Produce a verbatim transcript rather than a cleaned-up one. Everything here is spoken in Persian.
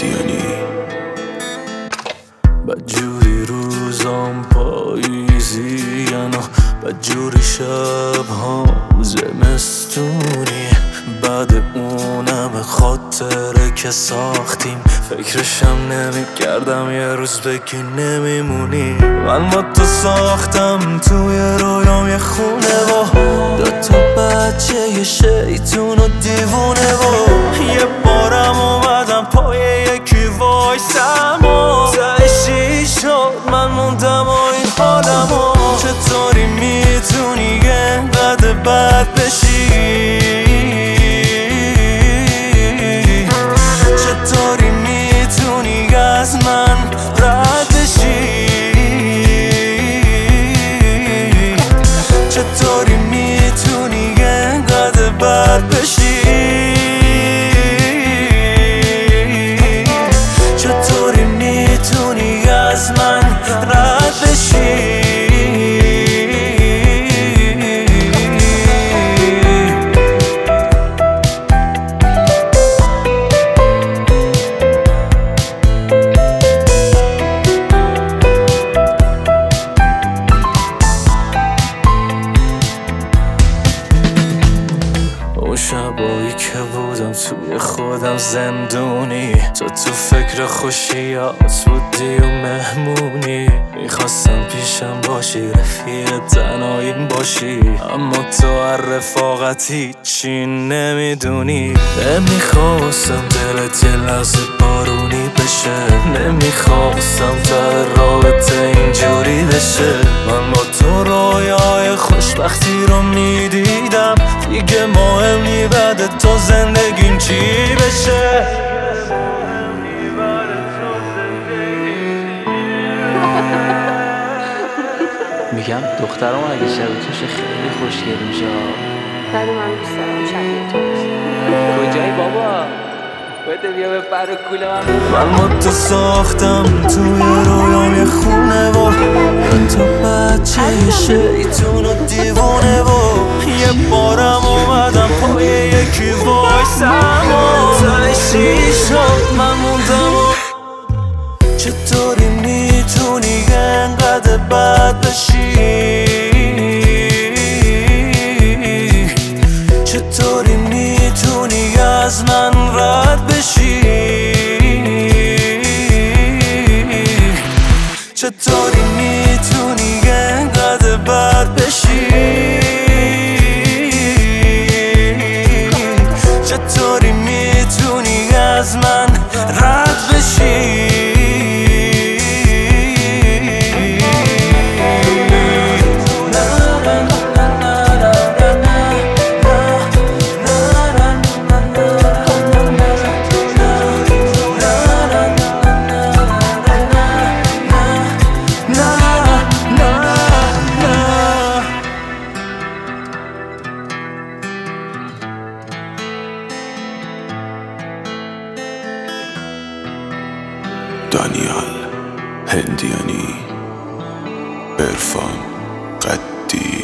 هندیانی. بدجوری روزام پاییزین و بدجوری شبهام زمستونی، بعد اونم خاطره که ساختیم فکرشم نمی کردم یه روز بگی نمیمونی. من با تو ساختم توی رویام یه خونه و دوتا بچه یه شیطون و دیوونه و یه بارم اومدم پای یکی وایسم و تهشی شد من موندم و این حالم و چطوری میتونی انقدر بد بشی؟ چطوری میتونی از من رد بشی؟ چطوری میتونی انقدر بد بشی؟ چطوری میتونی از من رد بشی؟ اون شبایی که بودم توی خودم زندونی، تو تو فکر خوشیات بودی و مهمونی، میخواستم پیشم باشی رفیق تنهاییم باشی، اما تو هر رفاقت هیچی نمیدونی. نمیخواستم دلت یه لحظه بارونی بشه، نمیخواستم تا رابطه اینجوری بشه. من با تو رویای خوشبختی رو میدیدم، دیگه مهم نی بعد تو زندگیم چی بشه. میگم دخترم اگه شبیه توشه خیلی خوشگل میشه. ولی من دوست دارم شبیه تو باشه. کجایی بابا؟ بده بیا به پر و کوله من. من با تو ساختم توی رویام یه خونه و تو بچه یه شیطون و دیوونه و یه بارم اومدم پای یکی وایسم و تهشی شد من موندم و چطوری میتونی انقدر بد بشی؟ چطوری میتونی از من رد بشی؟ چطوری میتونی انقدر بد بشی؟ چطوری میتونی از من رد بشی؟ دانیال هندیانی، عرفان قدی.